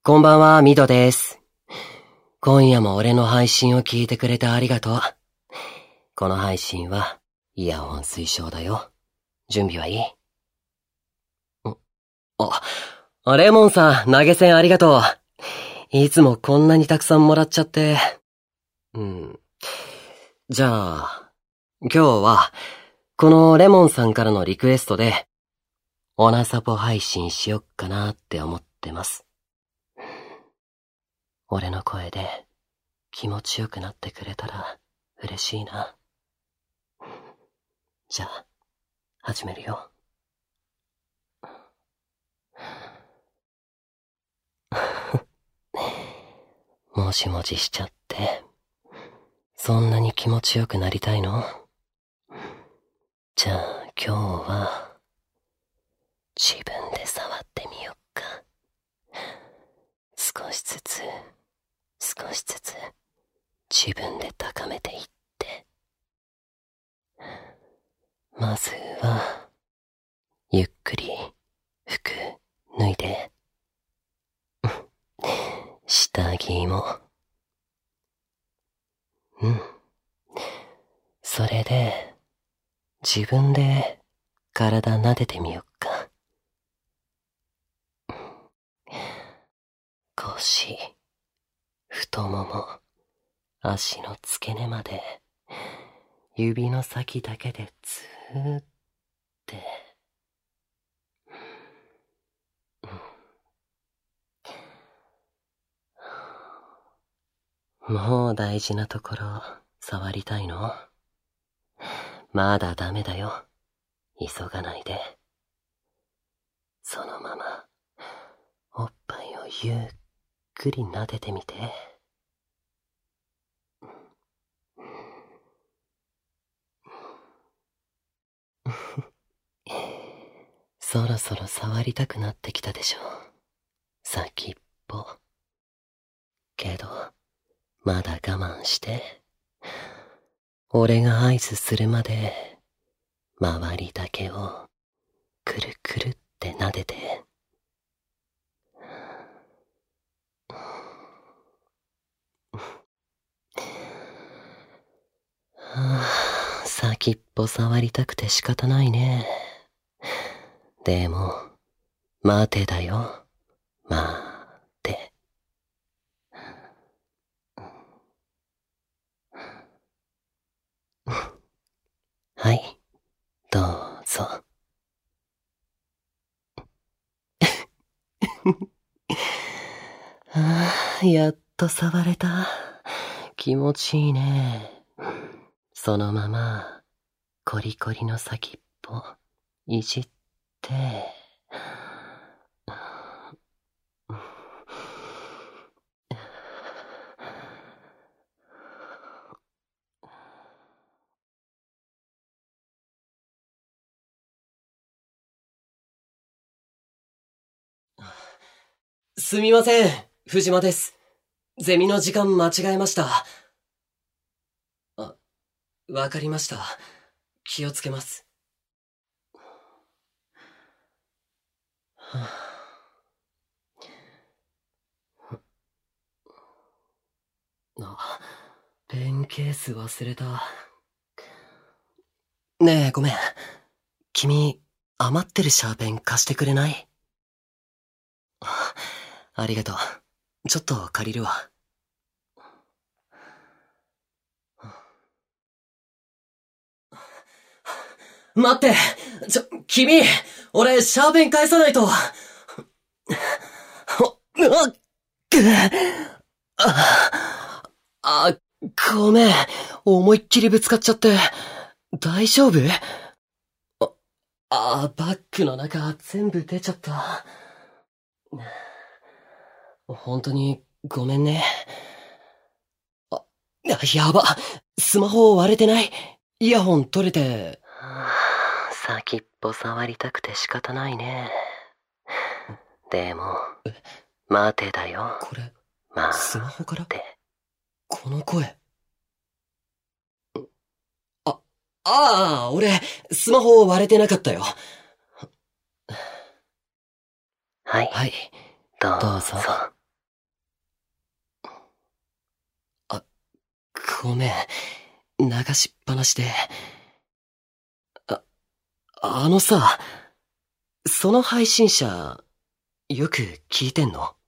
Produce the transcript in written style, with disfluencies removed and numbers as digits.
こんばんは、ミドです。今夜も俺の配信を聞いてくれてありがとう。この配信は、イヤホン推奨だよ。準備はいい？レモンさん、投げ銭ありがとう。いつもこんなにたくさんもらっちゃって。じゃあ、今日は、このレモンさんからのリクエストで、オナサポ配信しよっかなって思ってます。俺の声で気持ちよくなってくれたら嬉しいな。じゃあ、始めるよ。もじもじしちゃって、そんなに気持ちよくなりたいの？じゃあ今日は、自分で触ってみよっか。少しずつ、自分で高めていって。まずは、ゆっくり服脱いで。下着も。それで、自分で体撫でてみよっか。腰、太もも、足の付け根まで、指の先だけでずーって。もう大事なところ、触りたいの？まだダメだよ。急がないで。そのまま、おっぱいをゆっくり撫でてみて。そろそろ触りたくなってきたでしょ。先っぽ。けど、まだ我慢して。俺が合図するまで、周りだけを、くるくるって撫でて。先っぽ触りたくて仕方ないね。でも、待てだよ。待て。はい、どうぞ。やっと触れた。気持ちいいね。そのまま、コリコリの先っぽ、いじって。すみません、藤間です。ゼミの時間間違えました。わかりました。気をつけます。ペンケース忘れた。ねえ、ごめん。君、余ってるシャーペン貸してくれない？ありがとう。ちょっと借りるわ。待って！君！俺、シャーペン返さないと！ごめん。思いっきりぶつかっちゃって。大丈夫？バッグの中全部出ちゃった。本当にごめんね。やば。スマホ割れてない。イヤホン取れて。先っぽ触りたくて仕方ないね。でも、待てだよ。これ、スマホからこの声。俺、スマホ割れてなかったよ。はい。どうぞ。 ごめん。流しっぱなしで。あのさ、その配信者、よく聞いてんの？